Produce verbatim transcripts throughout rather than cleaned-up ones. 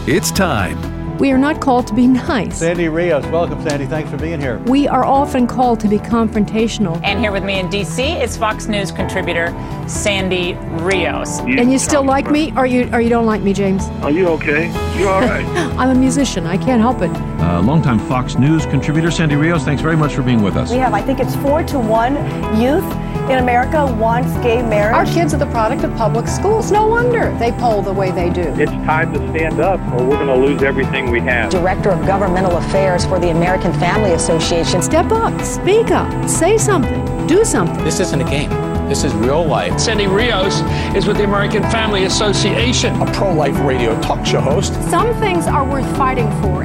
It's time. We are not called to be nice. Sandy Rios, welcome, Sandy. Thanks for being here. We are often called to be confrontational. And here with me in D C is Fox News contributor Sandy Rios. You and you still like me, or you or you don't like me, James? Are you okay? You all right? I'm a musician. I can't help it. Uh, longtime Fox News contributor Sandy Rios, thanks very much for being with us. We have, I think it's four to one youth in America wants gay marriage. Our kids are the product of public schools. No wonder they poll the way they do. It's time to stand up or we're going to lose everything we have. Director of Governmental Affairs for the American Family Association. Step up, speak up, say something, do something. This isn't a game. This is real life. Sandy Rios is with the American Family Association, a pro-life radio talk show host. Some things are worth fighting for.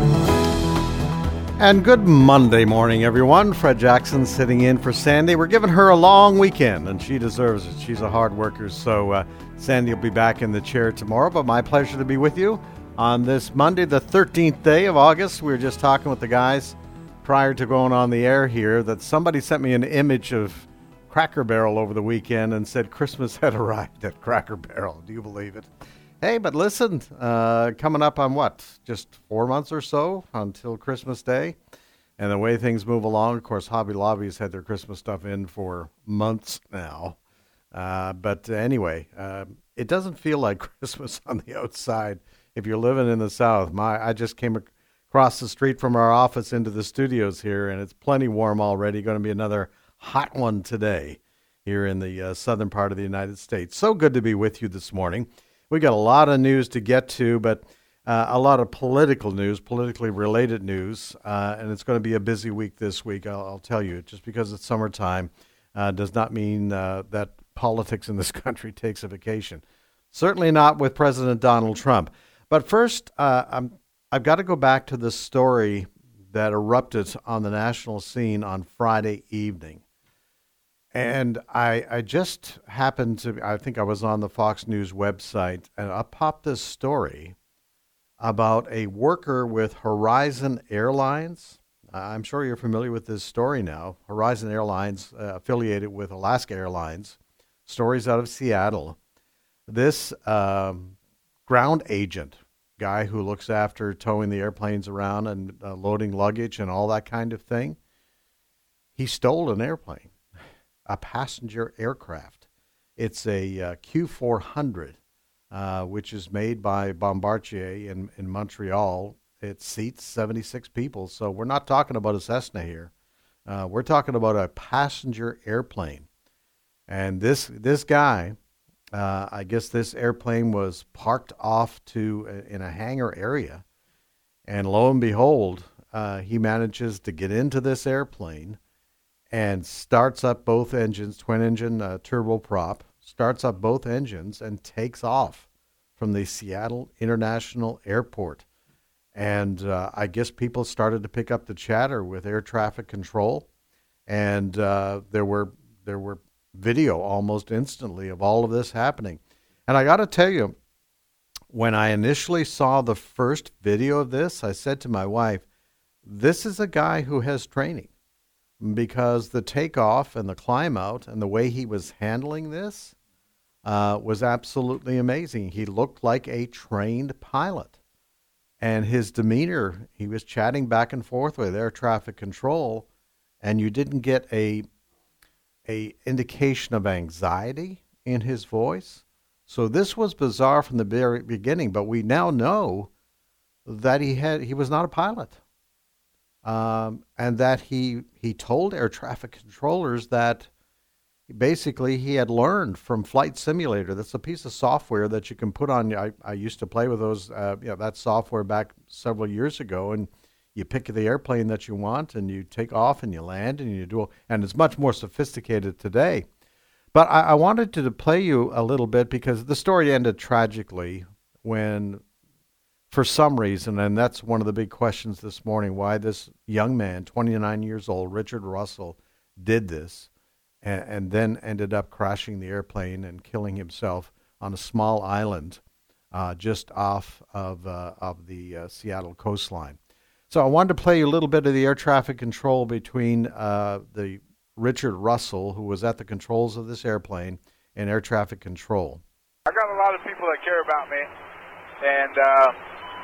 And good Monday morning, everyone. Fred Jackson sitting in for Sandy. We're giving her a long weekend, and she deserves it. She's a hard worker, so uh, Sandy will be back in the chair tomorrow. But my pleasure to be with you on this Monday, the thirteenth day of August. We were just talking with the guys prior to going on the air here that somebody sent me an image of Cracker Barrel over the weekend and said Christmas had arrived at Cracker Barrel. Do you believe it? Hey, but listen, uh, coming up on what, just four months or so until Christmas Day, and the way things move along, of course, Hobby Lobby's had their Christmas stuff in for months now. Uh, but anyway, uh, it doesn't feel like Christmas on the outside if you're living in the South. My, I just came across the street from our office into the studios here, and it's plenty warm already. Going to be another hot one today here in the uh, southern part of the United States. So good to be with you this morning. We got a lot of news to get to, but uh, a lot of political news, politically related news, uh, and it's going to be a busy week this week, I'll, I'll tell you. Just because it's summertime uh, does not mean uh, that politics in this country takes a vacation. Certainly not with President Donald Trump. But first, uh, I'm, I've got to go back to the story that erupted on the national scene on Friday evening. And I, I just happened to, I think I was on the Fox News website, and I popped this story about a worker with Horizon Airlines. I'm sure you're familiar with this story now. Horizon Airlines, uh, affiliated with Alaska Airlines, stories out of Seattle. This um, ground agent, guy who looks after towing the airplanes around and uh, loading luggage and all that kind of thing, he stole an airplane. A passenger aircraft. It's a uh, Q four hundred, uh, which is made by Bombardier in, in Montreal. It seats seventy-six people, so we're not talking about a Cessna here. Uh, we're talking about a passenger airplane. And this this guy, uh, I guess this airplane was parked off to a, in a hangar area, and lo and behold, uh, he manages to get into this airplane and starts up both engines, twin-engine uh, turboprop, starts up both engines and takes off from the Seattle International Airport. And uh, I guess people started to pick up the chatter with air traffic control, and uh, there were there were video almost instantly of all of this happening. And I got to tell you, when I initially saw the first video of this, I said to my wife, this is a guy who has training. Because the takeoff and the climb out and the way he was handling this uh, was absolutely amazing. He looked like a trained pilot. And his demeanor, he was chatting back and forth with air traffic control, and you didn't get a, a indication of anxiety in his voice. So this was bizarre from the very beginning, but we now know that he had he was not a pilot. Um, and that he he told air traffic controllers that basically he had learned from Flight Simulator. That's a piece of software that you can put on. I, I used to play with those, uh, you know, that software back several years ago, and you pick the airplane that you want, and you take off, and you land, and you do. And it's much more sophisticated today. But I, I wanted to play you a little bit because the story ended tragically when, for some reason, and that's one of the big questions this morning, why this young man, twenty-nine years old, Richard Russell, did this and, and then ended up crashing the airplane and killing himself on a small island uh, just off of, uh, of the uh, Seattle coastline. So I wanted to play you a little bit of the air traffic control between uh, the Richard Russell, who was at the controls of this airplane, and air traffic control. I got a lot of people that care about me, and uh,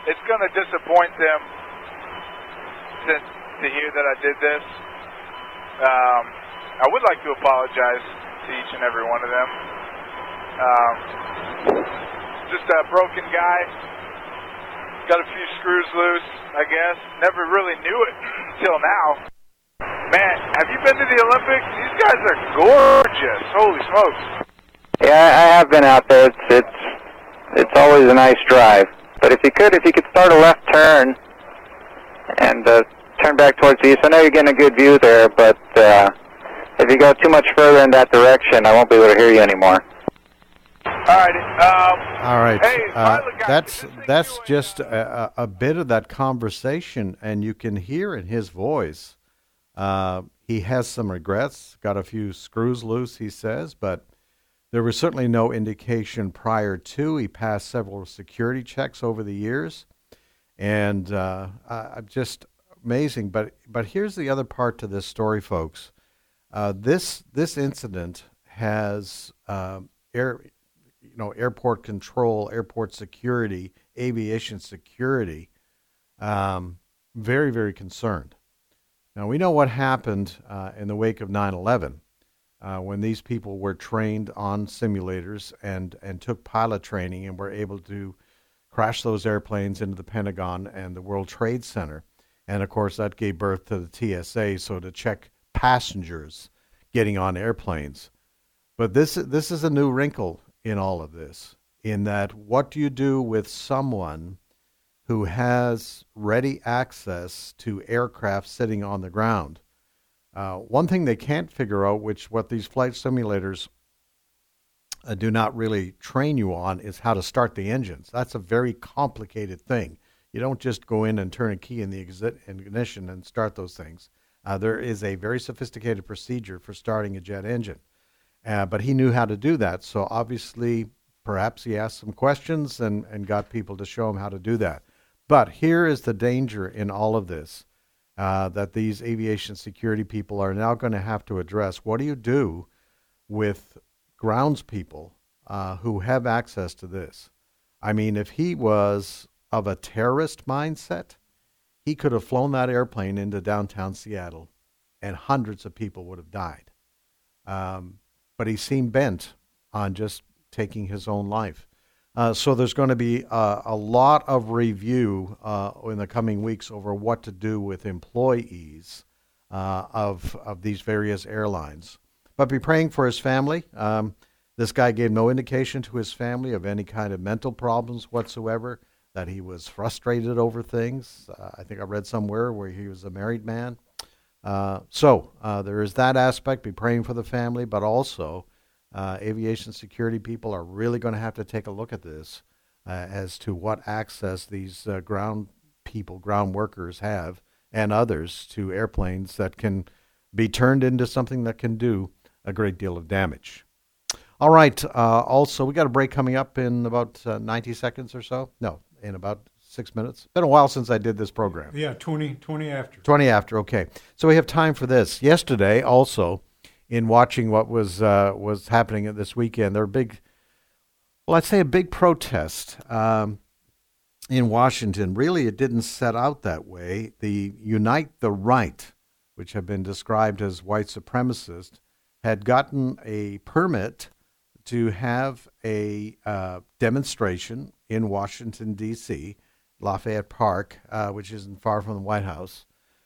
it's going to disappoint them to, to hear that I did this. Um, I would like to apologize to each and every one of them. Um, just a broken guy. Got a few screws loose, I guess. Never really knew it until now. Man, have you been to the Olympics? These guys are gorgeous. Holy smokes. Yeah, I have been out there. It's it's it's always a nice drive. But if you could, if you could start a left turn and uh, turn back towards the east. I know you're getting a good view there, but uh, if you go too much further in that direction, I won't be able to hear you anymore. All right. Um, All right. Hey, uh, guys, that's that's just a, a bit of that conversation, and you can hear in his voice. Uh, he has some regrets. Got a few screws loose, he says, but there was certainly no indication prior to. He passed several security checks over the years, and uh, uh, just amazing. But but here's the other part to this story, folks. Uh, this this incident has uh, air, you know, airport control, airport security, aviation security, um, very very concerned. Now we know what happened uh, in the wake of nine eleven. Uh, when these people were trained on simulators and, and took pilot training and were able to crash those airplanes into the Pentagon and the World Trade Center. And, of course, that gave birth to the T S A, so to check passengers getting on airplanes. But this, this is a new wrinkle in all of this, in that what do you do with someone who has ready access to aircraft sitting on the ground? Uh, one thing they can't figure out, which what these flight simulators uh, do not really train you on, is how to start the engines. That's a very complicated thing. You don't just go in and turn a key in the ignition and start those things. Uh, there is a very sophisticated procedure for starting a jet engine. Uh, but he knew how to do that, so obviously perhaps he asked some questions and, and got people to show him how to do that. But here is the danger in all of this. Uh, that these aviation security people are now going to have to address. What do you do with grounds people uh, who have access to this? I mean, if he was of a terrorist mindset, he could have flown that airplane into downtown Seattle and hundreds of people would have died. Um, but he seemed bent on just taking his own life. Uh, so there's going to be uh, a lot of review uh, in the coming weeks over what to do with employees uh, of of these various airlines. But be praying for his family. Um, this guy gave no indication to his family of any kind of mental problems whatsoever, that he was frustrated over things. Uh, I think I read somewhere where he was a married man. Uh, so uh, there is that aspect. Be praying for the family, but also Uh, aviation security people are really going to have to take a look at this uh, as to what access these uh, ground people, ground workers have, and others to airplanes that can be turned into something that can do a great deal of damage. All right. Uh, also, we got a break coming up in about uh, ninety seconds or so. No, in about six minutes. Been a while since I did this program. Yeah, twenty, twenty after. twenty after, okay. So we have time for this. Yesterday, also, in watching what was uh, was happening this weekend, there were big, well, I'd say a big protest um, in Washington. Really, it didn't set out that way. The Unite the Right, which have been described as white supremacist, had gotten a permit to have a uh, demonstration in Washington, D C, Lafayette Park, uh, which isn't far from the White House.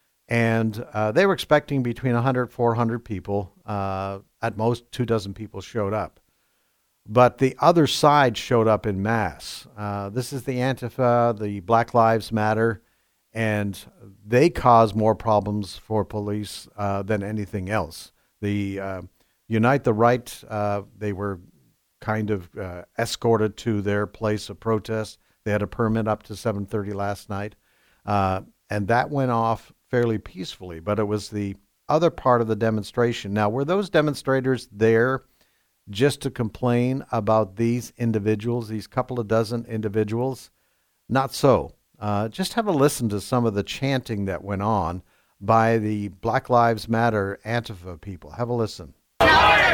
And uh, they were expecting between one hundred, four hundred people. Uh, at most, two dozen people showed up. But the other side showed up in mass. Uh, this is the Antifa, the Black Lives Matter, and they cause more problems for police uh, than anything else. The uh, Unite the Right, uh, they were kind of uh, escorted to their place of protest. They had a permit up to seven thirty last night. Uh, and that went off fairly peacefully, but it was the other part of the demonstration. Now, were those demonstrators there just to complain about these individuals, these couple of dozen individuals? Not so. Uh, just have a listen to some of the chanting that went on by the Black Lives Matter Antifa people. Have a listen. No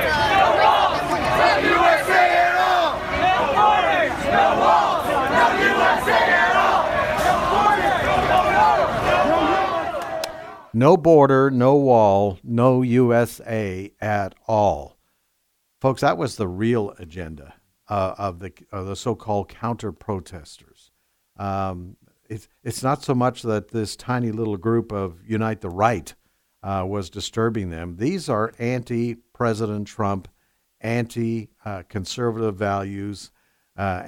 U S A at all! No borders, no walls, no U S A at all! No border, no wall, no U S A at all. Folks, that was the real agenda uh, of the of the so-called counter-protesters. Um, it's, it's not so much that this tiny little group of Unite the Right uh, was disturbing them. These are anti-President Trump, anti-conservative values, uh,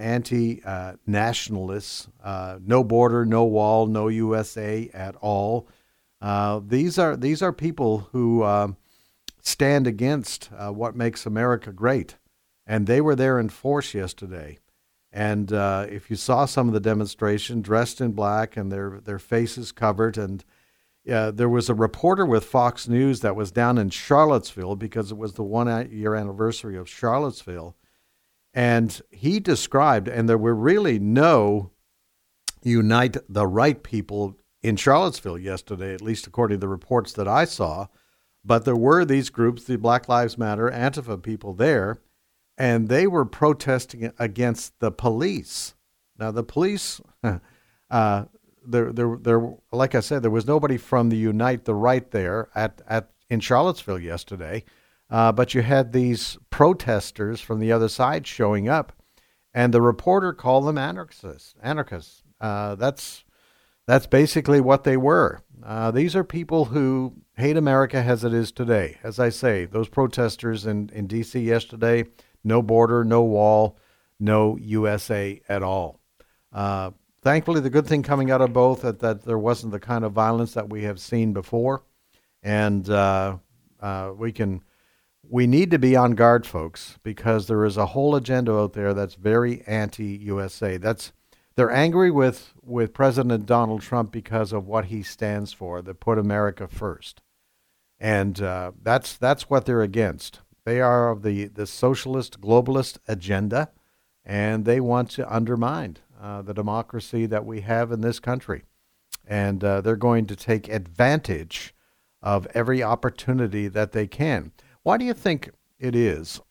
anti-nationalists, uh, no border, no wall, no U S A at all. Uh, these are these are people who um, stand against uh, what makes America great, and they were there in force yesterday. And uh, if you saw some of the demonstration, dressed in black and their their faces covered, and uh, there was a reporter with Fox News that was down in Charlottesville because it was the one-year anniversary of Charlottesville, and he described, and there were really no Unite the Right people in Charlottesville yesterday, at least according to the reports that I saw. But there were these groups, the Black Lives Matter, Antifa people there, and they were protesting against the police. Now, the police, uh, there, there, there, like I said, there was nobody from the Unite the Right there at, at in Charlottesville yesterday, uh, but you had these protesters from the other side showing up, and the reporter called them anarchists. Anarchists. Uh, that's That's basically what they were. Uh, these are people who hate America as it is today. As I say, those protesters in, in D C yesterday, no border, no wall, no U S A at all. Uh, thankfully, the good thing coming out of both is that there wasn't the kind of violence that we have seen before. And uh, uh, we can, we need to be on guard, folks, because there is a whole agenda out there that's very anti-U S A. That's They're angry with, with President Donald Trump because of what he stands for, that put America first. And uh, that's that's what they're against. They are of the, the socialist, globalist agenda, and they want to undermine uh, the democracy that we have in this country. And uh, they're going to take advantage of every opportunity that they can. Why do you think it is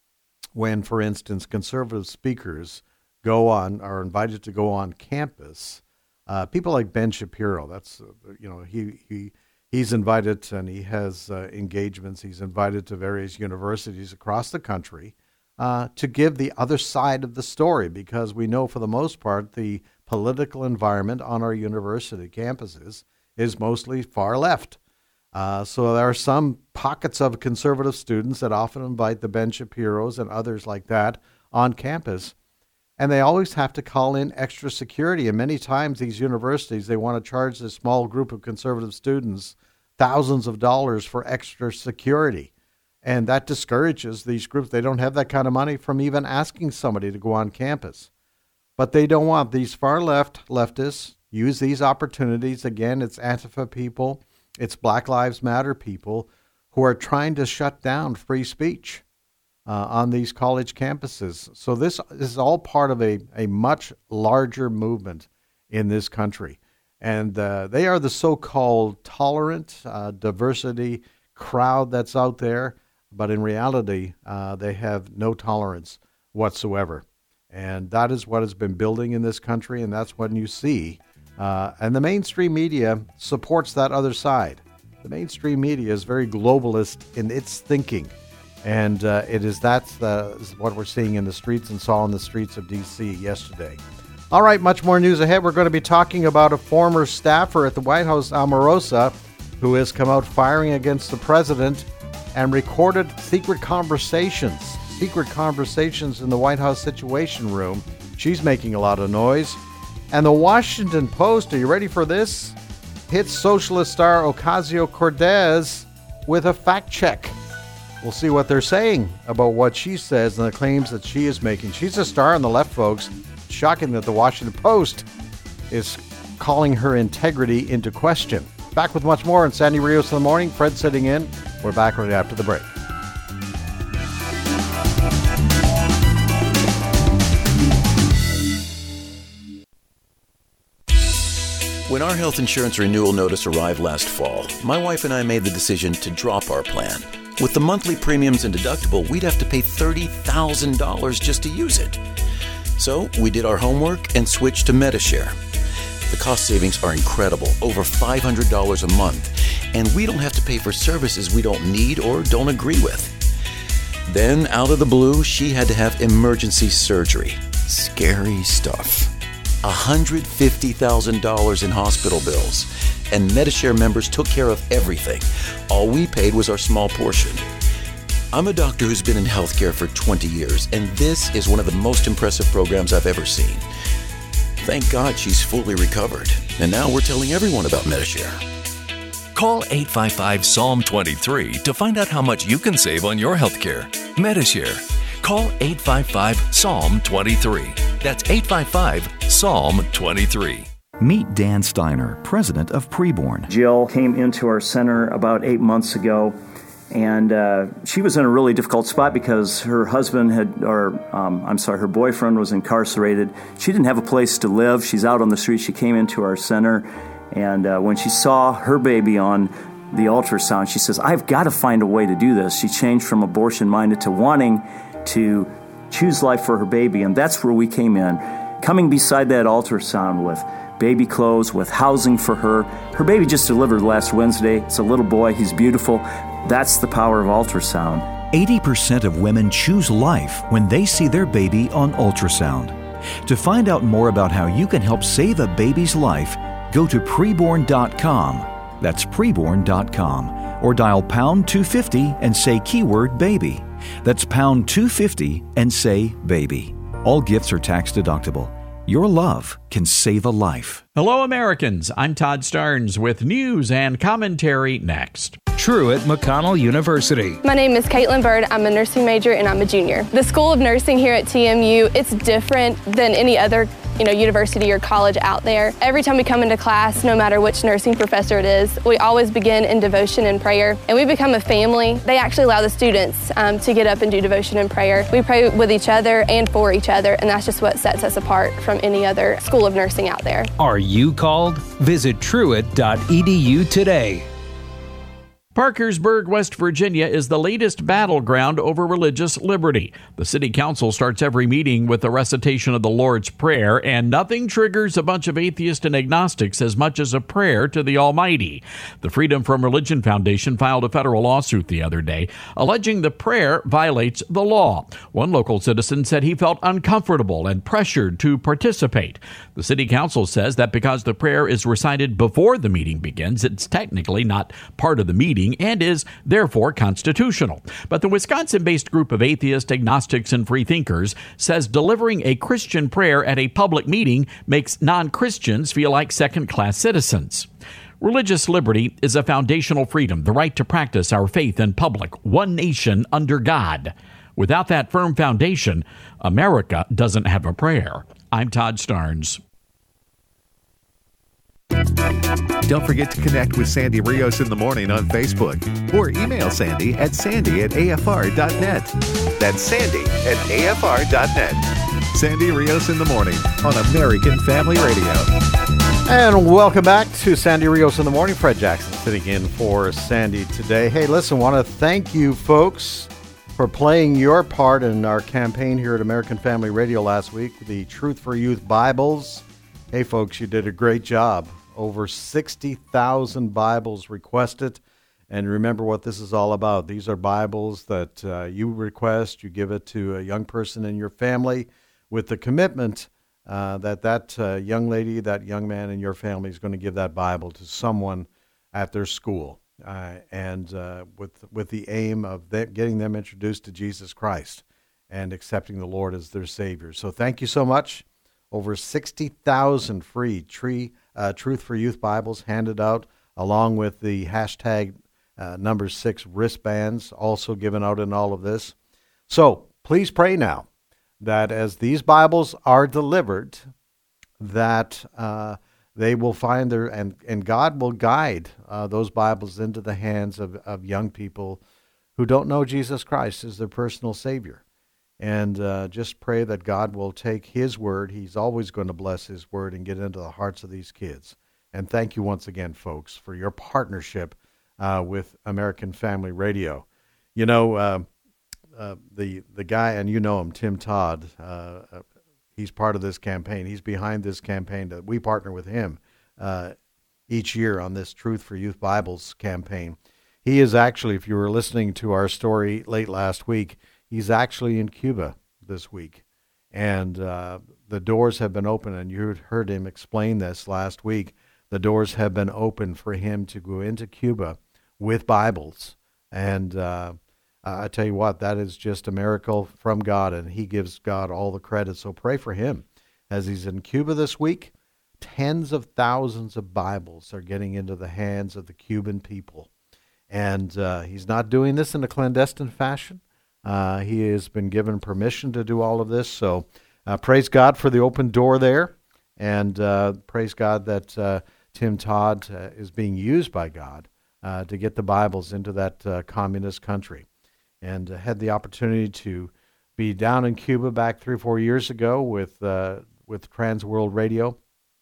when, for instance, conservative speakers go on, are invited to go on campus? Uh, people like Ben Shapiro, that's, uh, you know, he, he he's invited and he has uh, engagements. He's invited to various universities across the country uh, to give the other side of the story, because we know for the most part the political environment on our university campuses is mostly far left. Uh, so there are some pockets of conservative students that often invite the Ben Shapiros and others like that on campus. And they always have to call in extra security. And many times these universities, they want to charge this small group of conservative students thousands of dollars for extra security. And that discourages these groups. They don't have that kind of money from even asking somebody to go on campus. But they don't want these far left leftists use these opportunities. Again, it's Antifa people, it's Black Lives Matter people who are trying to shut down free speech Uh, on these college campuses. So this, this is all part of a, a much larger movement in this country. And uh, they are the so-called tolerant uh, diversity crowd that's out there. But in reality, uh, they have no tolerance whatsoever. And that is what has been building in this country. And that's what you see. Uh, and the mainstream media supports that other side. The mainstream media is very globalist in its thinking. And uh, it is that's the, is what we're seeing in the streets and saw in the streets of D C yesterday. All right, much more news ahead. We're going to be talking about a former staffer at the White House, Omarosa, who has come out firing against the president and recorded secret conversations, secret conversations in the White House Situation Room. She's making a lot of noise. And the Washington Post, are you ready for this? Hits socialist star Ocasio-Cortez with a fact check. We'll see what they're saying about what she says and the claims that she is making. She's a star on the left, folks. Shocking that the Washington Post is calling her integrity into question. Back with much more on Sandy Rios in the morning. Fred sitting in. We're back right after the break. When our health insurance renewal notice arrived last fall, my wife and I made the decision to drop our plan. With the monthly premiums and deductible, we'd have to pay thirty thousand dollars just to use it. So we did our homework and switched to Medi-Share. The cost savings are incredible, over five hundred dollars a month. and we don't have to pay for services we don't need or don't agree with. Then, out of the blue, she had to have emergency surgery. Scary stuff. one hundred fifty thousand dollars in hospital bills, and Medishare members took care of everything. All we paid was our small portion. I'm a doctor who's been in healthcare for twenty years, and this is one of the most impressive programs I've ever seen. Thank God she's fully recovered, and now we're telling everyone about Medishare. Call eight five five, S A L M twenty-three to find out how much you can save on your healthcare. Medishare. Call eight five five, S A L M twenty-three. That's eight five five, S A L M twenty-three. Meet Dan Steiner, president of Preborn. Jill came into our center about eight months ago, and uh, she was in a really difficult spot because her husband had, or um, I'm sorry, her boyfriend was incarcerated. She didn't have a place to live. She's out on the street. She came into our center, and uh, when she saw her baby on the ultrasound, she says, I've got to find a way to do this. She changed from abortion-minded to wanting to choose life for her baby, and that's where we came in, coming beside that ultrasound with baby clothes, with housing for her. Her baby just delivered last Wednesday. It's a little boy. He's beautiful. That's the power of ultrasound. eighty percent of women choose life when they see their baby on ultrasound. To find out more about how you can help save a baby's life, go to preborn dot com. That's preborn dot com. Or dial pound two fifty and say keyword baby. That's pound two fifty and say baby. All gifts are tax deductible. Your love can save a life. Hello, Americans. I'm Todd Starnes with news and commentary next. Truett McConnell University. My name is Caitlin Bird. I'm a nursing major and I'm a junior. The School of Nursing here at T M U, it's different than any other you know, university or college out there. Every time we come into class, no matter which nursing professor it is, we always begin in devotion and prayer, and we become a family. They actually allow the students um, to get up and do devotion and prayer. We pray with each other and for each other, and that's just what sets us apart from any other school of nursing out there. Are you called? Visit truett dot e d u today. Parkersburg, West Virginia is the latest battleground over religious liberty. The city council starts every meeting with a recitation of the Lord's Prayer, and nothing triggers a bunch of atheists and agnostics as much as a prayer to the Almighty. The Freedom from Religion Foundation filed a federal lawsuit the other day, alleging the prayer violates the law. One local citizen said he felt uncomfortable and pressured to participate. The city council says that because the prayer is recited before the meeting begins, it's technically not part of the meeting and is therefore constitutional. But the Wisconsin-based group of atheists, agnostics, and freethinkers says delivering a Christian prayer at a public meeting makes non-Christians feel like second-class citizens. Religious liberty is a foundational freedom, the right to practice our faith in public, one nation under God. Without that firm foundation, America doesn't have a prayer. I'm Todd Starnes. Don't forget to connect with Sandy Rios in the morning on Facebook or email Sandy at sandy at a f r dot net. That's sandy at a f r dot net. Sandy Rios in the morning on American Family Radio. And welcome back to Sandy Rios in the morning. Fred Jackson sitting in for Sandy today. Hey, listen, want to thank you folks for playing your part in our campaign here at American Family Radio last week, the Truth for Youth Bibles. Hey, folks, you did a great job. Over sixty thousand Bibles requested. And remember what this is all about. These are Bibles that uh, you request. You give it to a young person in your family with the commitment uh, that that uh, young lady, that young man in your family is going to give that Bible to someone at their school. Uh, and uh, with, with the aim of th- getting them introduced to Jesus Christ and accepting the Lord as their Savior. So thank you so much. Over sixty thousand free tree, uh, Truth for Youth Bibles handed out, along with the hashtag uh, number six wristbands also given out in all of this. So please pray now that as these Bibles are delivered, that uh, they will find their, and, and God will guide uh, those Bibles into the hands of, of young people who don't know Jesus Christ as their personal Savior. And uh, just pray that God will take His word. He's always going to bless His word and get into the hearts of these kids. And thank you once again, folks, for your partnership uh, with American Family Radio. You know, uh, uh, the the guy, and you know him, Tim Todd, uh, uh, he's part of this campaign. He's behind this campaign that we partner with him. Uh, each year on this Truth for Youth Bibles campaign. He is actually, if you were listening to our story late last week, he's actually in Cuba this week. And uh, the doors have been open, and you heard him explain this last week. The doors have been open for him to go into Cuba with Bibles. And uh, I tell you what, that is just a miracle from God, and he gives God all the credit. So pray for him. As he's in Cuba this week, tens of thousands of Bibles are getting into the hands of the Cuban people. And uh, he's not doing this in a clandestine fashion. Uh, he has been given permission to do all of this. So uh, praise God for the open door there. And uh, praise God that uh, Tim Todd uh, is being used by God uh, to get the Bibles into that uh, communist country. And uh, had the opportunity to be down in Cuba back three or four years ago with, uh, with Trans World Radio,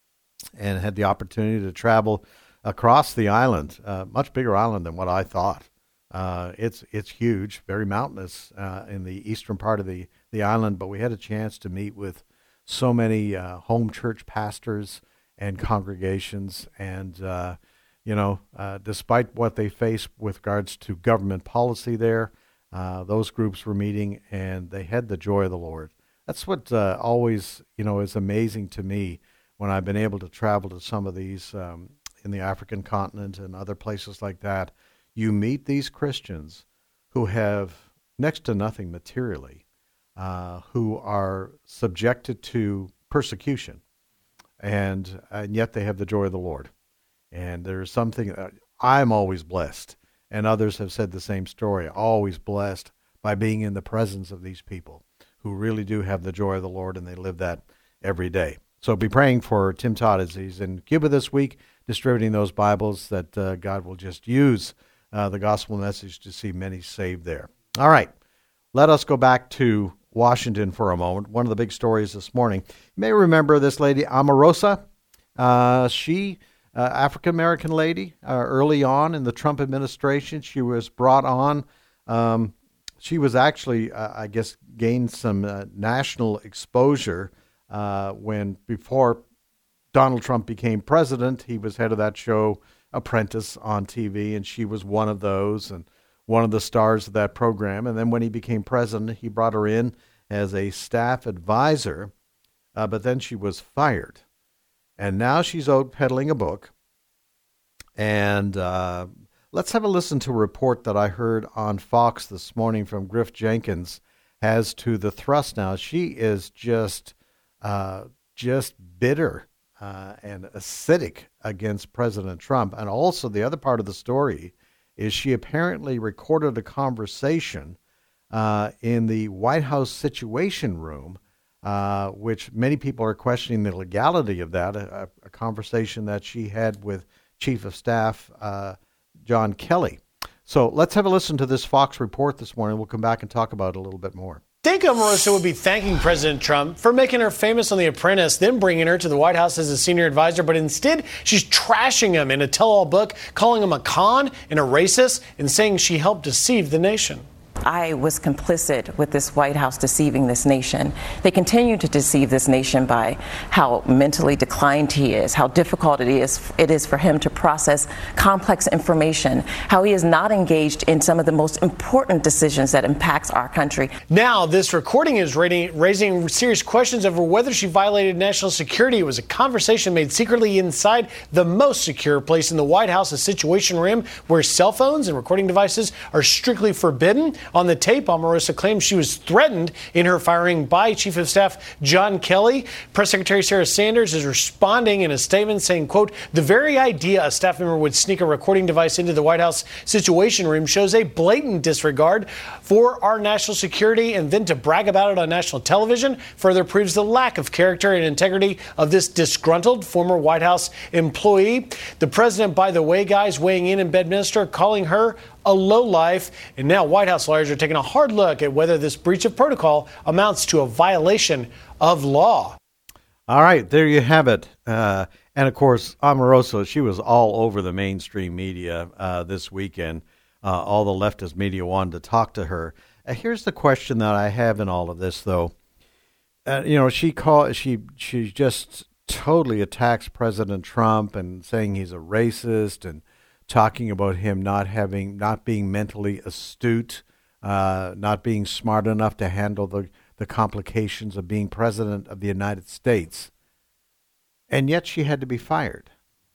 and had the opportunity to travel across the island, uh, much bigger island than what I thought. Uh, it's it's huge, very mountainous uh, in the eastern part of the, the island, but we had a chance to meet with so many uh, home church pastors and congregations, and uh, you know, uh, despite what they face with regards to government policy there, uh, those groups were meeting, and they had the joy of the Lord. That's what uh, always, you know, is amazing to me when I've been able to travel to some of these um, in the African continent and other places like that. You meet these Christians who have next to nothing materially, uh, who are subjected to persecution, and and yet they have the joy of the Lord. And there's something, uh, I'm always blessed, and others have said the same story, always blessed by being in the presence of these people who really do have the joy of the Lord, and they live that every day. So be praying for Tim Todd as he's in Cuba this week, distributing those Bibles, that uh, God will just use uh, the gospel message to see many saved there. All right, let us go back to Washington for a moment. One of the big stories this morning. You may remember this lady, Omarosa. Uh, she, uh, African-American lady, uh, early on in the Trump administration, she was brought on. Um, she was actually, uh, I guess, gained some uh, national exposure uh, when, before Donald Trump became president, he was head of that show, Apprentice, on T V, and she was one of those and one of the stars of that program. And then when he became president, he brought her in as a staff advisor, uh, but then she was fired. And now she's out peddling a book. And uh, let's have a listen to a report that I heard on Fox this morning from Griff Jenkins as to the thrust now. She is just, uh, just bitter Uh, and acidic against President Trump. And also the other part of the story is she apparently recorded a conversation uh, in the White House Situation Room, uh, which many people are questioning the legality of that, a, a conversation that she had with Chief of Staff uh, John Kelly. So let's have a listen to this Fox report this morning. We'll come back and talk about it a little bit more. Think Omarosa would be thanking President Trump for making her famous on The Apprentice, then bringing her to the White House as a senior advisor, but instead she's trashing him in a tell-all book, calling him a con and a racist, and saying she helped deceive the nation. I was complicit with this White House deceiving this nation. They continue to deceive this nation by how mentally declined he is, how difficult it is it is for him to process complex information, how he is not engaged in some of the most important decisions that impacts our country. Now, this recording is raising, raising serious questions over whether she violated national security. It was a conversation made secretly inside the most secure place in the White House, a situation room where cell phones and recording devices are strictly forbidden. On the tape, Omarosa claims she was threatened in her firing by Chief of Staff John Kelly. Press Secretary Sarah Sanders is responding in a statement saying, quote, the very idea a staff member would sneak a recording device into the White House Situation Room shows a blatant disregard for our national security, and then to brag about it on national television further proves the lack of character and integrity of this disgruntled former White House employee. The president, by the way, guys, weighing in in Bedminster, calling her a lowlife, and now White House lawyers are taking a hard look at whether this breach of protocol amounts to a violation of law. All right, there you have it. Uh, and of course, Omarosa, she was all over the mainstream media uh, this weekend. Uh, all the leftist media wanted to talk to her. Uh, here's the question that I have in all of this, though. Uh, you know, she call she she just totally attacks President Trump and saying he's a racist and talking about him not having, not being mentally astute, uh, not being smart enough to handle the, the complications of being president of the United States. And yet she had to be fired.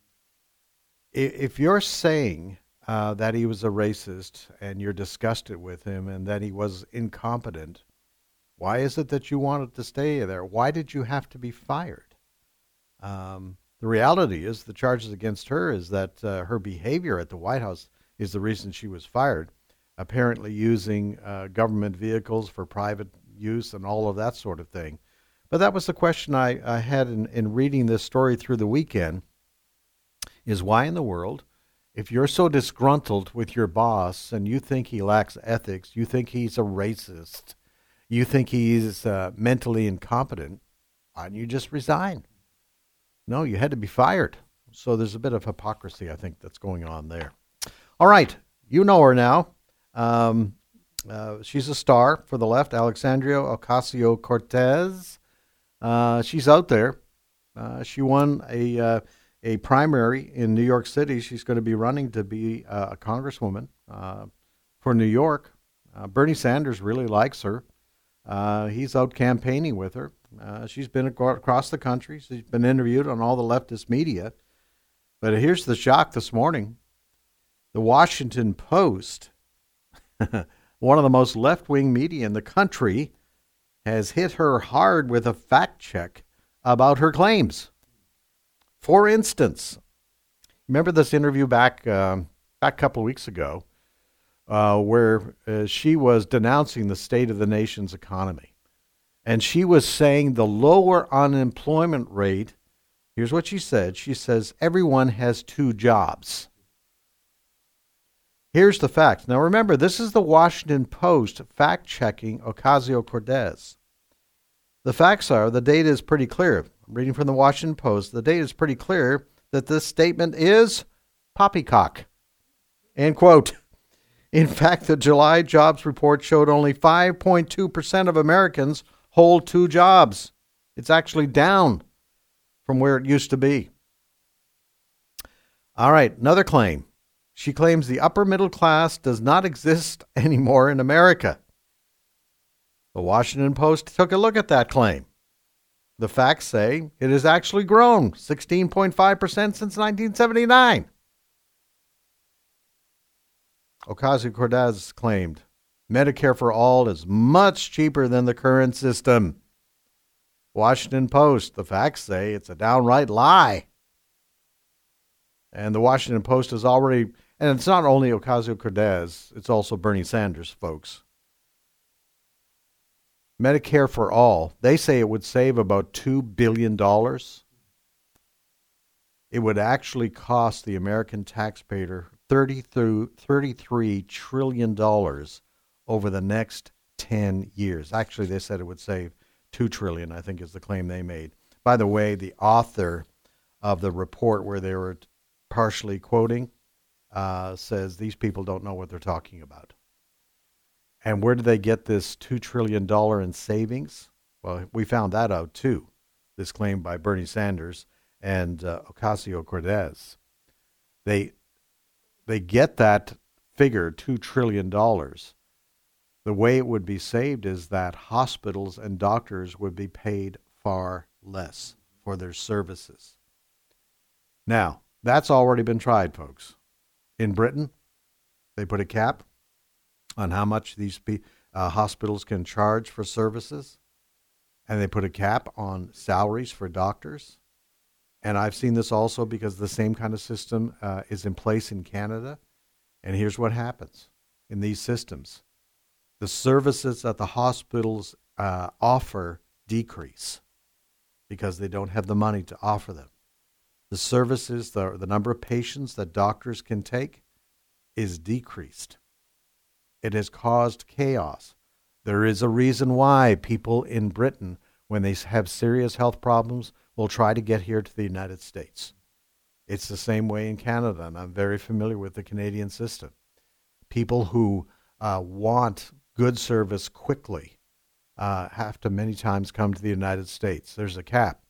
If you're saying uh, that he was a racist and you're disgusted with him and that he was incompetent, why is it that you wanted to stay there? Why did you have to be fired? Um, the reality is the charges against her is that uh, her behavior at the White House is the reason she was fired, apparently using uh, government vehicles for private use and all of that sort of thing. But that was the question I, I had in, in reading this story through the weekend, is why in the world, if you're so disgruntled with your boss and you think he lacks ethics, you think he's a racist, you think he's uh, mentally incompetent, why don't you just resign? No, you had to be fired. So there's a bit of hypocrisy, I think, that's going on there. All right, you know her now. Um, uh, she's a star for the left, Alexandria Ocasio-Cortez. Uh, she's out there. Uh, she won a uh, a primary in New York City. She's going to be running to be uh, a congresswoman uh, for New York. Uh, Bernie Sanders really likes her. Uh, he's out campaigning with her. Uh, she's been ac- across the country. She's been interviewed on all the leftist media. But here's the shock this morning. The Washington Post, one of the most left-wing media in the country, has hit her hard with a fact check about her claims. For instance, remember this interview back, um, back a couple of weeks ago uh, where uh, she was denouncing the state of the nation's economy. And she was saying the lower unemployment rate, here's what she said. She says, everyone has two jobs. Here's the facts. Now remember, this is the Washington Post fact-checking Ocasio-Cortez. The facts are, the data is pretty clear. I'm reading from the Washington Post. The data is pretty clear that this statement is poppycock. End quote. In fact, the July jobs report showed only five point two percent of Americans hold two jobs. It's actually down from where it used to be. All right, another claim. She claims the upper middle class does not exist anymore in America. The Washington Post took a look at that claim. The facts say it has actually grown sixteen point five percent since nineteen seventy-nine. Ocasio-Cortez claimed Medicare for all is much cheaper than the current system. Washington Post, the facts say it's a downright lie. And the Washington Post has already, and it's not only Ocasio-Cortez, it's also Bernie Sanders, folks. Medicare for all, they say it would save about two billion dollars. It would actually cost the American taxpayer thirty-three trillion dollars over the next ten years. Actually, they said it would save two trillion dollars, I think is the claim they made. By the way, the author of the report where they were partially quoting uh, says these people don't know what they're talking about. And where did they get this two trillion dollars in savings? Well, we found that out too, this claim by Bernie Sanders and uh, Ocasio-Cortez. They, they get that figure, two trillion dollars. The way it would be saved is that hospitals and doctors would be paid far less for their services. Now, that's already been tried, folks. In Britain, they put a cap on how much these uh, hospitals can charge for services, and they put a cap on salaries for doctors. And I've seen this also because the same kind of system uh, is in place in Canada. And here's what happens in these systems. The services that the hospitals uh, offer decrease because they don't have the money to offer them. The services, the, the number of patients that doctors can take is decreased. It has caused chaos. There is a reason why people in Britain, when they have serious health problems, will try to get here to the United States. It's the same way in Canada, and I'm very familiar with the Canadian system. People who uh, want good service quickly uh, have to many times come to the United States. There's a cap.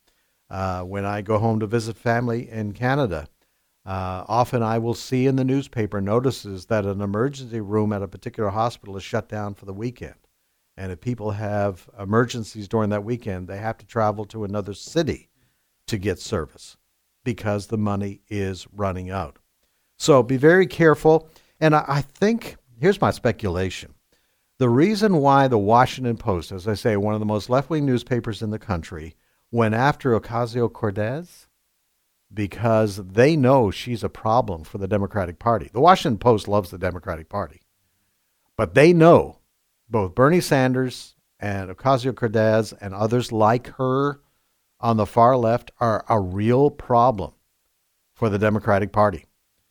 Uh, when I go home to visit family in Canada, uh, often I will see in the newspaper notices that an emergency room at a particular hospital is shut down for the weekend. And if people have emergencies during that weekend, they have to travel to another city to get service because the money is running out. So be very careful. And I, I think, here's my speculation. The reason why the Washington Post, as I say, one of the most left-wing newspapers in the country, went after Ocasio-Cortez, because they know she's a problem for the Democratic Party. The Washington Post loves the Democratic Party. But they know both Bernie Sanders and Ocasio-Cortez and others like her on the far left are a real problem for the Democratic Party.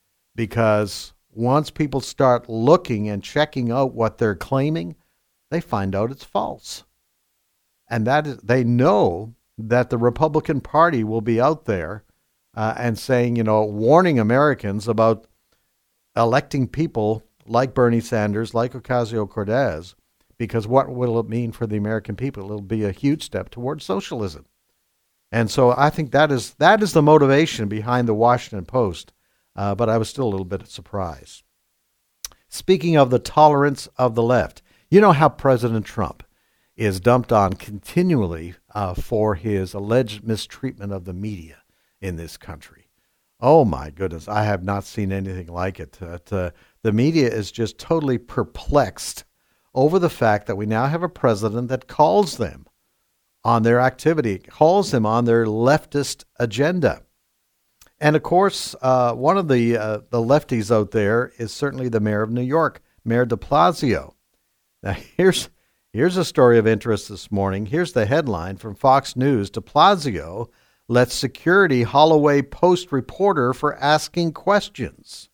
Because once people start looking and checking out what they're claiming, they find out it's false. And that is, they know that the Republican Party will be out there uh, and saying, you know, warning Americans about electing people like Bernie Sanders, like Ocasio-Cortez, because what will it mean for the American people? It'll be a huge step towards socialism. And so I think that is that is the motivation behind the Washington Post, uh, but I was still a little bit surprised. Speaking of the tolerance of the left, you know how President Trump is dumped on continually uh, for his alleged mistreatment of the media in this country. Oh, my goodness, I have not seen anything like it. Uh, to, the media is just totally perplexed over the fact that we now have a president that calls them on their activity, calls them on their leftist agenda. And, of course, uh, one of the, uh, the lefties out there is certainly the mayor of New York, Mayor de Blasio. Now, here's... Here's a story of interest this morning. Here's the headline from Fox News. De Blasio lets security haul away Post reporter for asking questions.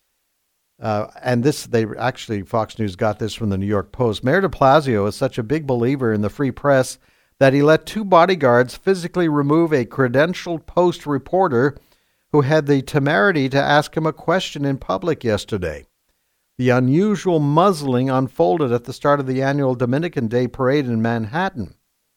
Uh, and this, they actually, Fox News got this from the New York Post. Mayor de Blasio is such a big believer in the free press that he let two bodyguards physically remove a credentialed Post reporter who had the temerity to ask him a question in public yesterday. The unusual muzzling unfolded at the start of the annual Dominican Day Parade in Manhattan.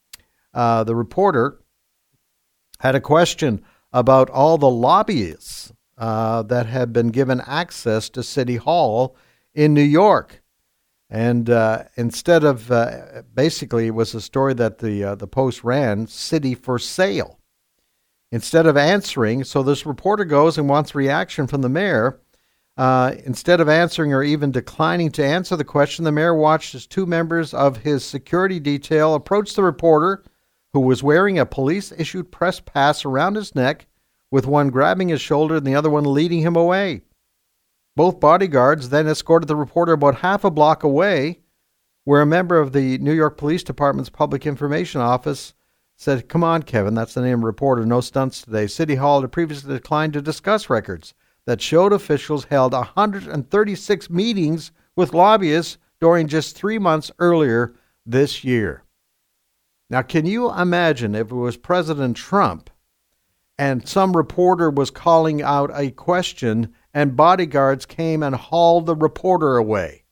Uh, the reporter had a question about all the lobbyists uh, that had been given access to City Hall in New York. And uh, instead of, uh, basically, it was a story that the, uh, the Post ran, City for Sale. Instead of answering, so this reporter goes and wants reaction from the mayor. Uh, instead of answering or even declining to answer the question, the mayor watched as two members of his security detail approached the reporter, who was wearing a police-issued press pass around his neck, with one grabbing his shoulder and the other one leading him away. Both bodyguards then escorted the reporter about half a block away, where a member of the New York Police Department's Public Information Office said, "Come on, Kevin, that's the name of the reporter, no stunts today. City Hall had previously declined to discuss records that showed officials held one hundred thirty-six meetings with lobbyists during just three months earlier this year." Now, can you imagine if it was President Trump and some reporter was calling out a question and bodyguards came and hauled the reporter away?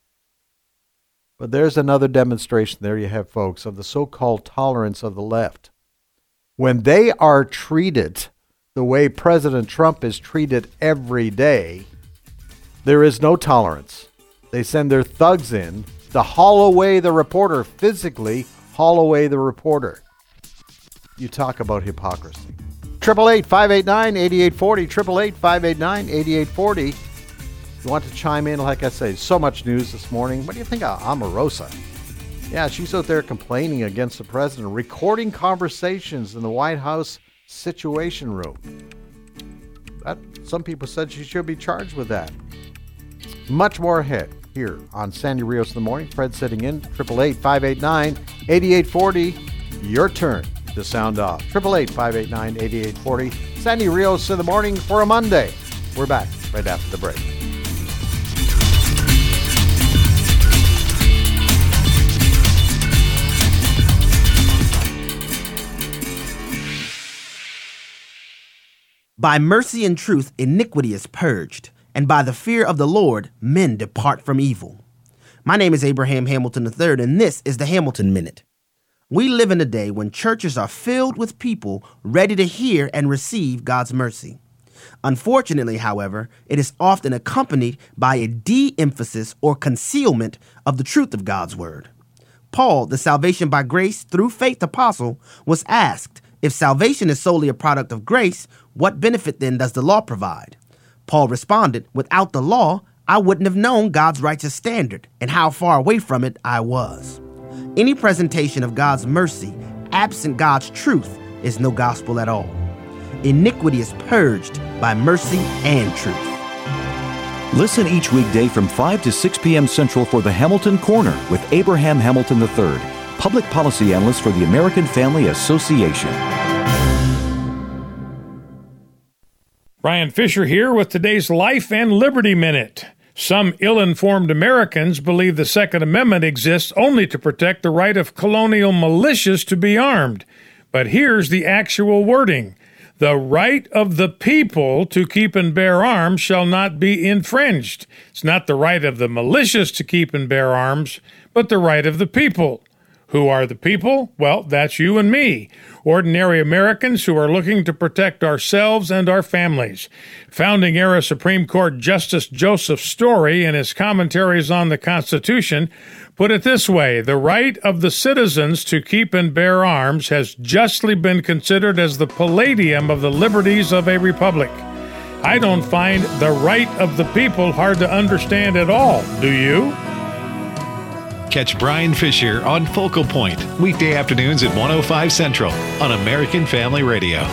But there's another demonstration, there you have, folks, of the so-called tolerance of the left. When they are treated the way President Trump is treated every day, there is no tolerance. They send their thugs in to haul away the reporter, physically haul away the reporter. You talk about hypocrisy. eight eight eight, five eight nine, eight eight four zero, eight eight eight, five eight nine, eight eight four zero. You want to chime in, like I say, so much news this morning. What do you think of Omarosa? Yeah, she's out there complaining against the president, recording conversations in the White House Situation Room. That, some people said she should be charged with that. Much more ahead here on Sandy Rios in the Morning. Fred sitting in. eight eight eight, five eight nine, eight eight four zero. Your turn to sound off. eight eight eight, five eight nine, eight eight four zero. Sandy Rios in the Morning for a Monday. We're back right after the break. By mercy and truth, iniquity is purged, and by the fear of the Lord, men depart from evil. My name is Abraham Hamilton the third, and this is the Hamilton Minute. We live in a day when churches are filled with people ready to hear and receive God's mercy. Unfortunately, however, it is often accompanied by a de-emphasis or concealment of the truth of God's word. Paul, the salvation by grace through faith apostle, was asked, if salvation is solely a product of grace, what benefit then does the law provide? Paul responded, without the law, I wouldn't have known God's righteous standard and how far away from it I was. Any presentation of God's mercy, absent God's truth, is no gospel at all. Iniquity is purged by mercy and truth. Listen each weekday from five to six p.m. Central for the Hamilton Corner with Abraham Hamilton the third, Public Policy Analyst for the American Family Association. Brian Fisher here with today's Life and Liberty Minute. Some ill-informed Americans believe the Second Amendment exists only to protect the right of colonial militias to be armed. But here's the actual wording. The right of the people to keep and bear arms shall not be infringed. It's not the right of the militias to keep and bear arms, but the right of the people. Who are the people? Well, that's you and me, ordinary Americans who are looking to protect ourselves and our families. Founding-era Supreme Court Justice Joseph Story, in his commentaries on the Constitution, put it this way: the right of the citizens to keep and bear arms has justly been considered as the palladium of the liberties of a republic. I don't find the right of the people hard to understand at all, do you? Catch Brian Fisher on Focal Point, weekday afternoons at one oh five Central on American Family Radio.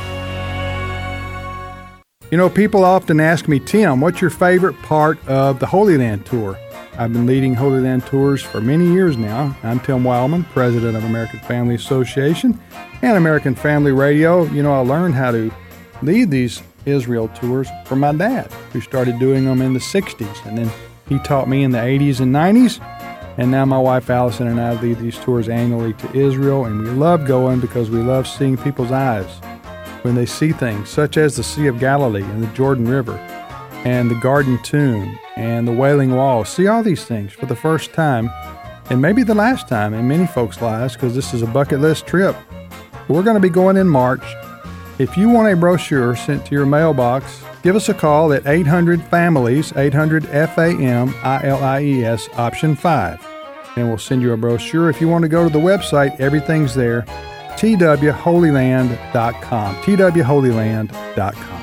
You know, people often ask me, Tim, what's your favorite part of the Holy Land Tour? I've been leading Holy Land Tours for many years now. I'm Tim Wildman, president of American Family Association and American Family Radio. You know, I learned how to lead these Israel tours from my dad, who started doing them in the sixties. And then he taught me in the eighties and nineties. And now my wife Allison and I lead these tours annually to Israel, and we love going because we love seeing people's eyes when they see things such as the Sea of Galilee and the Jordan River and the Garden Tomb and the Wailing Wall. See all these things for the first time, and maybe the last time in many folks' lives, because this is a bucket list trip. We're going to be going in March. If you want a brochure sent to your mailbox, give us a call at eight hundred families, eight hundred F A M I L I E S, option five. And we'll send you a brochure. If you want to go to the website, everything's there, T W holy land dot com, T W holy land dot com.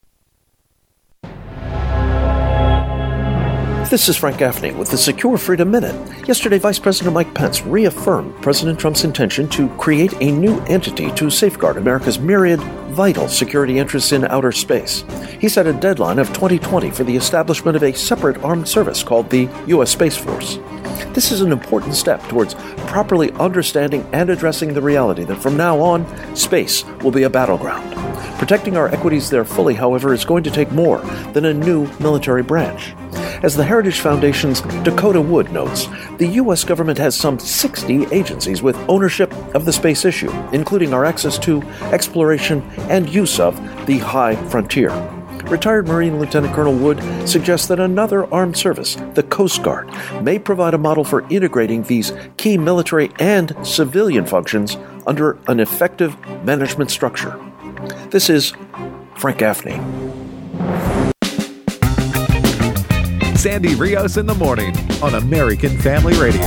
This is Frank Gaffney with the Secure Freedom Minute. Yesterday, Vice President Mike Pence reaffirmed President Trump's intention to create a new entity to safeguard America's myriad vital security interests in outer space. He set a deadline of twenty twenty for the establishment of a separate armed service called the U S Space Force. This is an important step towards properly understanding and addressing the reality that from now on, space will be a battleground. Protecting our equities there fully, however, is going to take more than a new military branch. As the Heritage Foundation's Dakota Wood notes, the U S government has some sixty agencies with ownership of the space issue, including our access to, exploration, and use of the high frontier. Retired Marine Lieutenant Colonel Wood suggests that another armed service, the Coast Guard, may provide a model for integrating these key military and civilian functions under an effective management structure. This is Frank Gaffney. Sandy Rios in the morning on American Family Radio.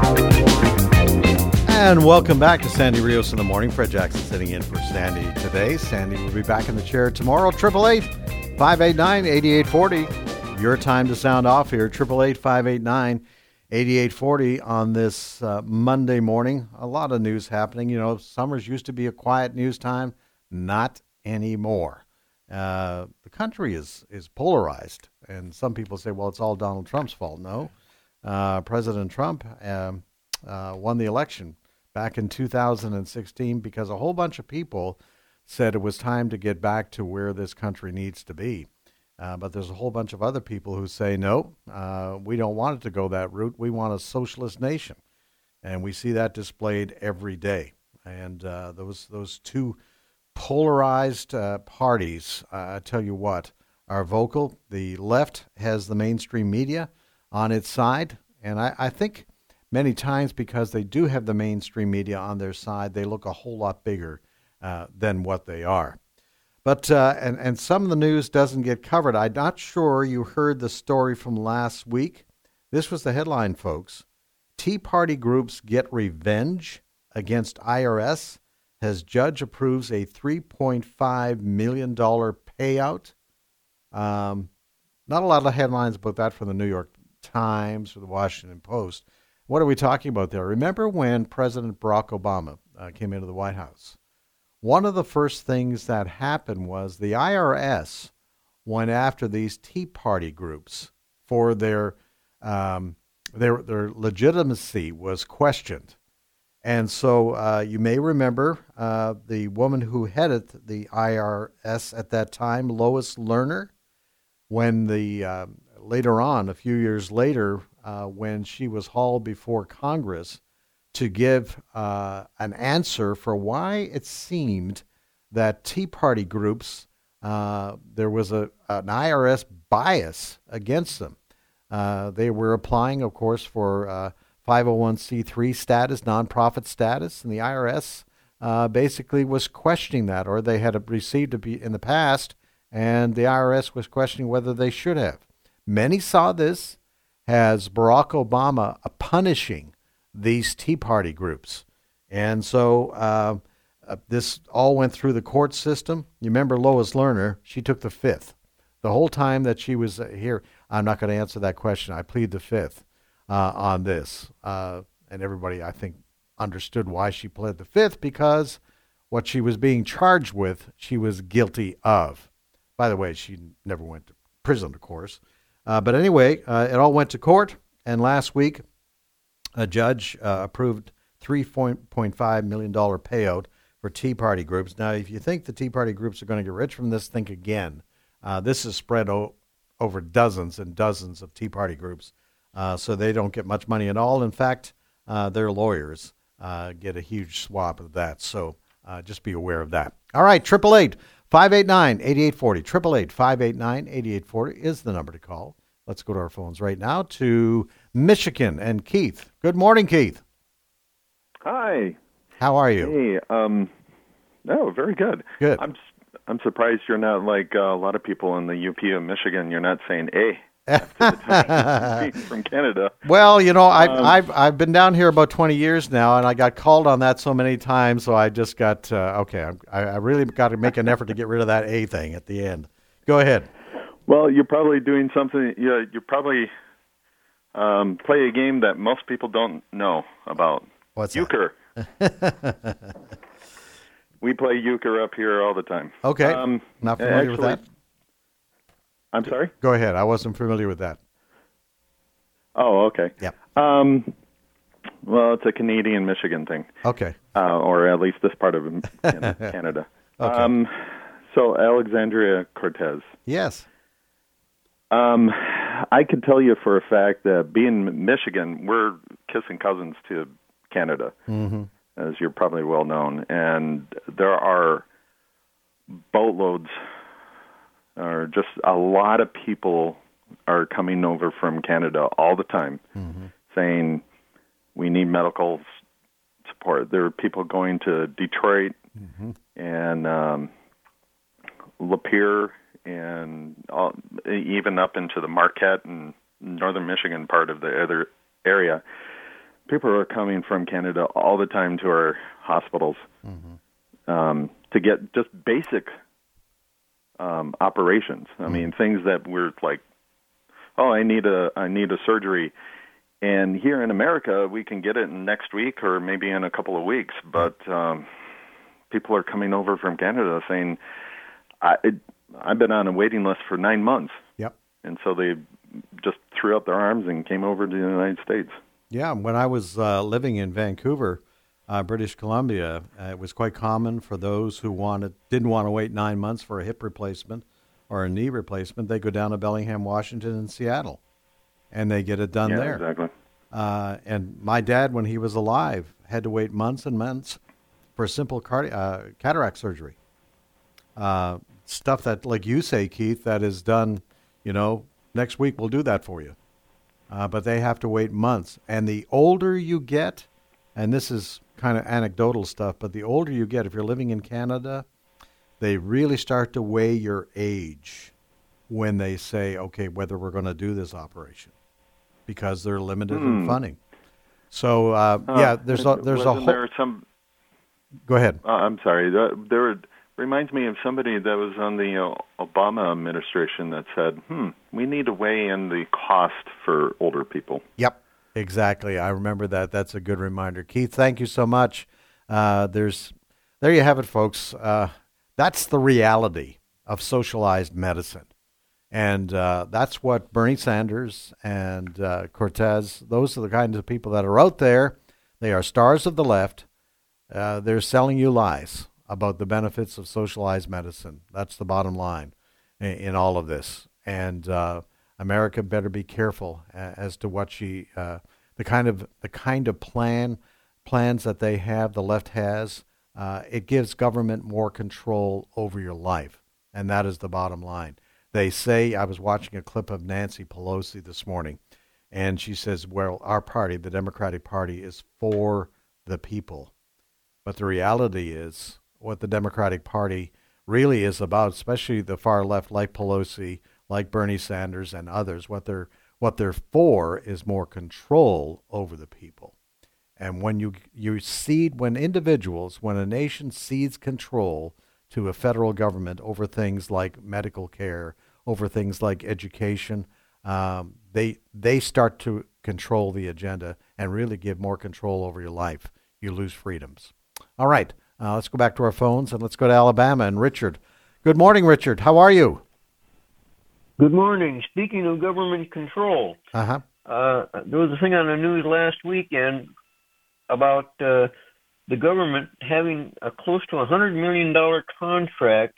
And welcome back to Sandy Rios in the morning. Fred Jackson sitting in for Sandy today. Sandy will be back in the chair tomorrow. eight eight eight, five eight nine, eight eight four zero. Your time to sound off here. eight eight eight, five eight nine, eight eight four zero on this uh, Monday morning. A lot of news happening. You know, summers used to be a quiet news time. Not anymore. Uh, the country is, is polarized. And some people say, well, it's all Donald Trump's fault. No. Uh, President Trump um, uh, won the election back in two thousand sixteen because a whole bunch of people said it was time to get back to where this country needs to be. Uh, but there's a whole bunch of other people who say, no, uh, we don't want it to go that route. We want a socialist nation. And we see that displayed every day. And uh, those those two polarized uh, parties, uh, I tell you what, are vocal. The left has the mainstream media on its side. And I, I think many times because they do have the mainstream media on their side, they look a whole lot bigger uh, than what they are. But uh, and, and some of the news doesn't get covered. I'm not sure you heard the story from last week. This was the headline, folks. Tea Party groups get revenge against I R S as judge approves a three point five million dollars payout. Um, not a lot of headlines about that from the New York Times or the Washington Post. What are we talking about there? Remember when President Barack Obama uh, came into the White House? One of the first things that happened was the I R S went after these Tea Party groups for their um, their their legitimacy was questioned. And so uh, you may remember uh, the woman who headed the I R S at that time, Lois Lerner, when the uh, later on, a few years later, uh, when she was hauled before Congress to give uh, an answer for why it seemed that Tea Party groups, uh, there was a an I R S bias against them. Uh, they were applying, of course, for uh, five oh one c three status, nonprofit status, and the I R S uh, basically was questioning that, or they had received it in the past, and the I R S was questioning whether they should have. Many saw this as Barack Obama punishing these Tea Party groups. And so uh, uh, this all went through the court system. You remember Lois Lerner, she took the fifth. The whole time that she was here, I'm not going to answer that question. I plead the fifth uh, on this. Uh, and everybody, I think, understood why she pled the fifth, because what she was being charged with, she was guilty of. By the way, she never went to prison, of course. Uh, but anyway, uh, it all went to court, and last week, a judge uh, approved three point five million dollars payout for Tea Party groups. Now, if you think the Tea Party groups are going to get rich from this, think again. Uh, this is spread o- over dozens and dozens of Tea Party groups, uh, so they don't get much money at all. In fact, uh, their lawyers uh, get a huge swap of that, so uh, just be aware of that. All right, eight eight eight, five eight nine, eight eight four zero. eight eight eight, five eight nine, eight eight four zero is the number to call. Let's go to our phones right now to Michigan and Keith. Good morning, Keith. Hi. How are you? Hey, um, no, very good. Good. I'm I'm surprised you're not like uh, a lot of people in the U P of Michigan. You're not saying "eh" after the from Canada. Well, you know, I've Um, I've I've been down here about twenty years now, and I got called on that so many times, so I just got uh, okay. I, I really got to make an effort to get rid of that "a" thing at the end. Go ahead. Well, you're probably doing something. You you're probably um, play a game that most people don't know about. What's euchre? We play euchre up here all the time. Okay. Um, Not familiar actually, with that. I'm sorry? Go ahead. I wasn't familiar with that. Oh, okay. Yeah. Um, well, it's a Canadian-Michigan thing. Okay. Uh, or at least this part of Can- Canada. Okay. Um, so Alexandria Cortez. Yes. Um, I could tell you for a fact that being Michigan, we're kissing cousins to Canada, Mm-hmm. as you're probably well known, and there are boatloads, or just a lot of people are coming over from Canada all the time, Mm-hmm. saying we need medical s- support. There are people going to Detroit Mm-hmm. and um, Lapeer and all, even up into the Marquette and northern Michigan part of the other area. People are coming from Canada all the time to our hospitals Mm-hmm. um, to get just basic um, operations. I Mm-hmm. mean, things that we're like, oh, I need a I need a surgery, and here in America we can get it next week or maybe in a couple of weeks. But um, people are coming over from Canada saying, I, it, I've been on a waiting list for nine months. Yep. And so they just threw up their arms and came over to the United States. Yeah, when I was uh, living in Vancouver, uh, British Columbia, uh, it was quite common for those who wanted didn't want to wait nine months for a hip replacement or a knee replacement. They go down to Bellingham, Washington, and Seattle, and they get it done yeah, there. Exactly. Uh, and my dad, when he was alive, had to wait months and months for simple cardi- uh, cataract surgery. Uh, stuff that, like you say, Keith, that is done. You know, next week we'll do that for you. uh, but they have to wait months. And the older you get, and this is kind of anecdotal stuff, but the older you get, if you're living in Canada, they really start to weigh your age when they say, okay, whether we're going to do this operation, because they're limited Hmm. in funding. So, uh, Uh, yeah, there's a, there's a wasn't whole... there some... Go ahead. Uh, I'm sorry. Uh, there reminds me of somebody that was on the uh, Obama administration that said, hmm, we need to weigh in the cost for older people. Yep, exactly. I remember that. That's a good reminder. Keith, thank you so much. Uh, there's, there you have it, folks. Uh, that's the reality of socialized medicine. And uh, that's what Bernie Sanders and uh, Cortez, those are the kinds of people that are out there. They are stars of the left. Uh, they're selling you lies about the benefits of socialized medicine. That's the bottom line in, in all of this. And uh, America better be careful as to what she, uh, the kind of the kind of plan plans that they have, the left has. Uh, it gives government more control over your life, and that is the bottom line. They say, I was watching a clip of Nancy Pelosi this morning, and she says, well, our party, the Democratic Party, is for the people. But the reality is what the Democratic Party really is about, especially the far left like Pelosi, like Bernie Sanders and others. What they're what they're for is more control over the people. And when you you cede, when individuals, when a nation cedes control to a federal government over things like medical care, over things like education, um, they they start to control the agenda and really give more control over your life. You lose freedoms. All right, uh, let's go back to our phones and let's go to Alabama and Richard. Good morning, Richard. How are you? Good morning. Speaking of government control, Uh-huh. uh, there was a thing on the news last weekend about uh, the government having a close to a one hundred million dollars contract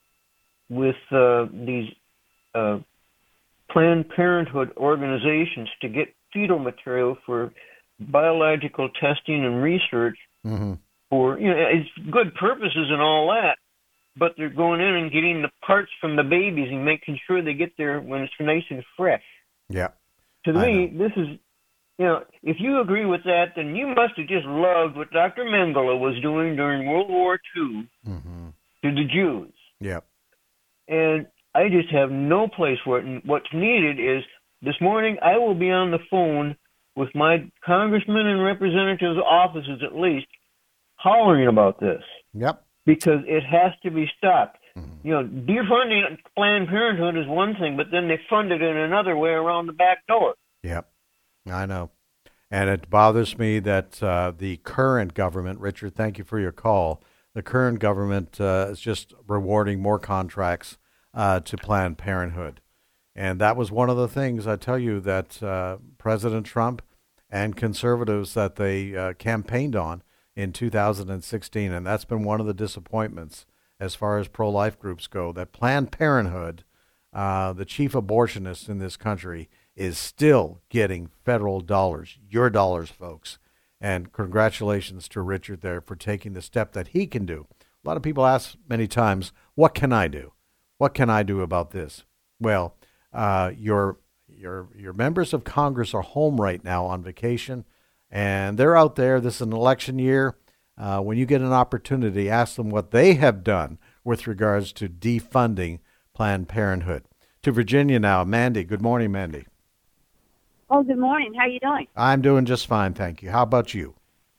with uh, these uh, Planned Parenthood organizations to get fetal material for biological testing and research Mm-hmm. for, you know, it's good purposes and all that, but they're going in and getting the parts from the babies and making sure they get there when it's nice and fresh. Yeah. To me, this is, you know, if you agree with that, then you must have just loved what Doctor Mengele was doing during World War Two Mm-hmm. to the Jews. Yeah. And I just have no place for it. And what's needed is this morning I will be on the phone with my congressmen and representatives' offices at least, hollering about this. Yep. Because it has to be stopped. Mm-hmm. You know, defunding Planned Parenthood is one thing, but then they fund it in another way around the back door. Yep. I know. And it bothers me that uh, the current government, Richard, thank you for your call, the current government uh, is just rewarding more contracts uh, to Planned Parenthood. And that was one of the things, I tell you, that uh, President Trump and conservatives that they uh, campaigned on in two thousand sixteen. And that's been one of the disappointments as far as pro-life groups go, that Planned Parenthood, uh, the chief abortionist in this country, is still getting federal dollars, your dollars, folks. And congratulations to Richard there for taking the step that he can do. A lot of people ask many times, what can I do? What can I do about this? Well, uh, your your your members of Congress are home right now on vacation, and they're out there. This is an election year. Uh, when you get an opportunity, ask them what they have done with regards to defunding Planned Parenthood. To Virginia now, Mandy. Good morning, Mandy. Oh, good morning. How you doing? I'm doing just fine, thank you. How about you?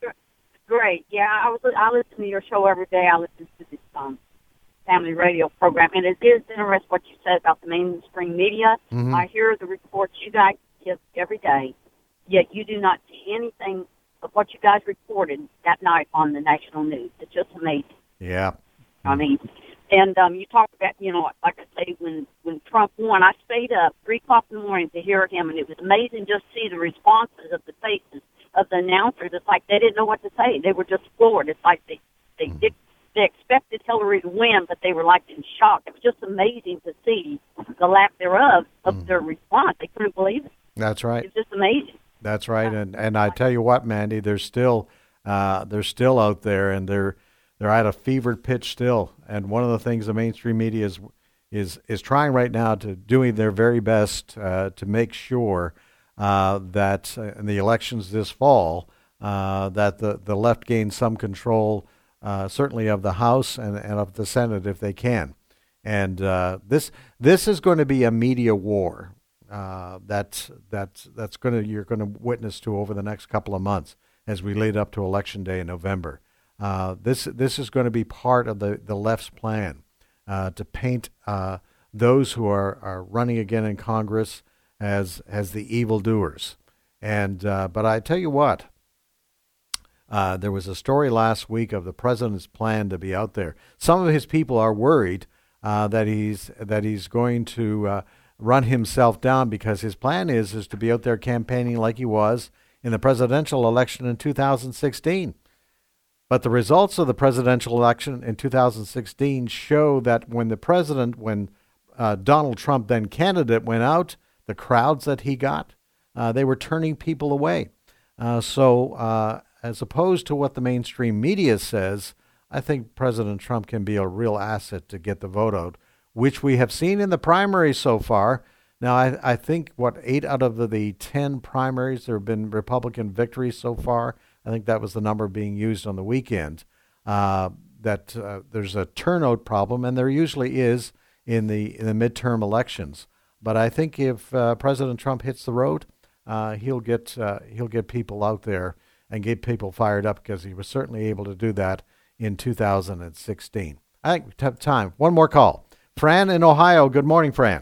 Great. Yeah, I was. I listen to your show every day. I listen to this um, family radio program, and it is interesting what you said about the mainstream media. Mm-hmm. I hear the reports you guys give every day, yet you do not see anything of what you guys reported that night on the national news. It's just amazing. Yeah. I mean, and um, you talk about, you know, like I say, when, when Trump won, I stayed up three o'clock in the morning to hear him, and it was amazing just to see the responses of the faces of the announcers. It's like they didn't know what to say. They were just floored. It's like they they mm-hmm. did, they expected Hillary to win, but they were like in shock. It was just amazing to see the lack thereof of mm-hmm. their response. They couldn't believe it. That's right. It was just amazing. That's right. And and I tell you what, Mandy, they're still uh, they're still out there, and they're they're at a fevered pitch still. And one of the things the mainstream media is is is trying right now to doing their very best uh, to make sure uh, that uh, in the elections this fall, uh, that the, the left gains some control, uh, certainly of the House and, and of the Senate if they can. And uh, this this is going to be a media war uh, that that's that's going to you're going to witness to over the next couple of months as we lead up to Election Day in November. Uh, this this is going to be part of the, the left's plan uh, to paint uh, those who are, are running again in Congress as as the evildoers. And uh, but I tell you what, uh, there was a story last week of the president's plan to be out there. Some of his people are worried uh, that he's that he's going to uh, run himself down, because his plan is is to be out there campaigning like he was in the presidential election in two thousand sixteen. But the results of the presidential election in two thousand sixteen show that when the president, when uh, Donald Trump, then candidate, went out, the crowds that he got, uh, they were turning people away. Uh, so uh, as opposed to what the mainstream media says, I think President Trump can be a real asset to get the vote out, which we have seen in the primaries so far. Now, I, I think, what, eight out of the, the ten primaries, there have been Republican victories so far. I think that was the number being used on the weekend, uh, that uh, there's a turnout problem, and there usually is in the in the midterm elections. But I think if uh, President Trump hits the road, uh, he'll get uh, he'll get people out there and get people fired up, because he was certainly able to do that in two thousand sixteen. I think we have time. One more call. Fran in Ohio. Good morning, Fran.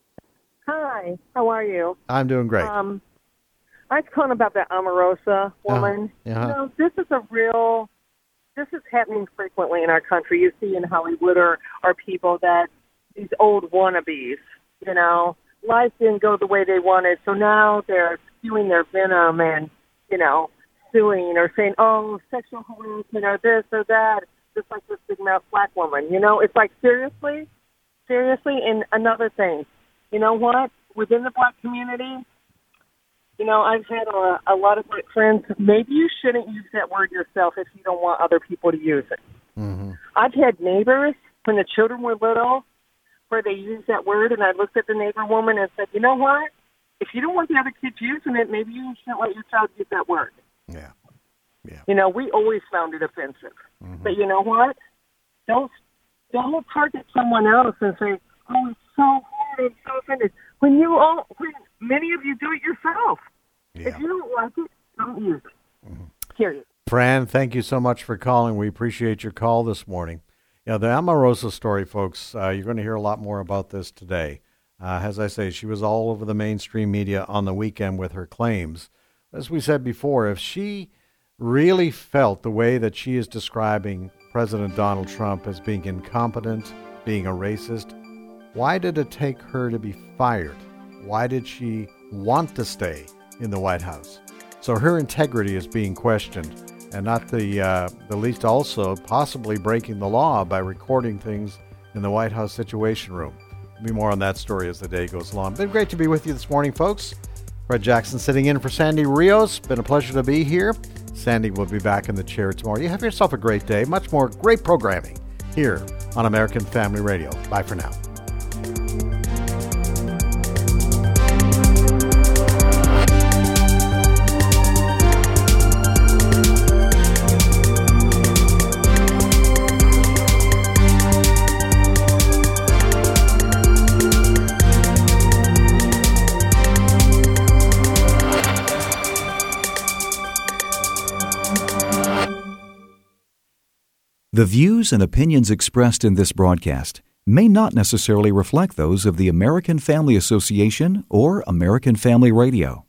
Hi. How are you? I'm doing great. Um, I was calling about that Omarosa woman. Uh, uh-huh. You know, this is a real, this is happening frequently in our country. You see in Hollywood or, or people that, these old wannabes, you know, life didn't go the way they wanted, so now they're spewing their venom and, you know, suing or saying, oh, sexual harassment or this or that, just like this big mouth black woman. You know, it's like, seriously? Seriously? And another thing, you know what? Within the black community, you know, I've had a, a lot of black friends. Maybe you shouldn't use that word yourself if you don't want other people to use it. Mm-hmm. I've had neighbors when the children were little where they used that word, and I looked at the neighbor woman and said, you know what? If you don't want the other kids using it, maybe you shouldn't let your child use that word. Yeah. Yeah. You know, we always found it offensive. Mm-hmm. But you know what? Don't, don't target someone else and say, oh, it's so hard, I'm so offended. When you all, when many of you do it yourself. Yeah. If you don't like it, don't use it. Mm-hmm. Period. Fran, thank you so much for calling. We appreciate your call this morning. Yeah, the Omarosa story, folks, uh, you're going to hear a lot more about this today. Uh, as I say, she was all over the mainstream media on the weekend with her claims. As we said before, if she really felt the way that she is describing President Donald Trump as being incompetent, being a racist, why did it take her to be fired? Why did she want to stay in the White House? So her integrity is being questioned, and not the uh, the least also possibly breaking the law by recording things in the White House Situation Room. There'll be more on that story as the day goes along. Been great to be with you this morning, folks. Fred Jackson sitting in for Sandy Rios. Been a pleasure to be here. Sandy will be back in the chair tomorrow. You have yourself a great day. Much more great programming here on American Family Radio. Bye for now. The views and opinions expressed in this broadcast may not necessarily reflect those of the American Family Association or American Family Radio.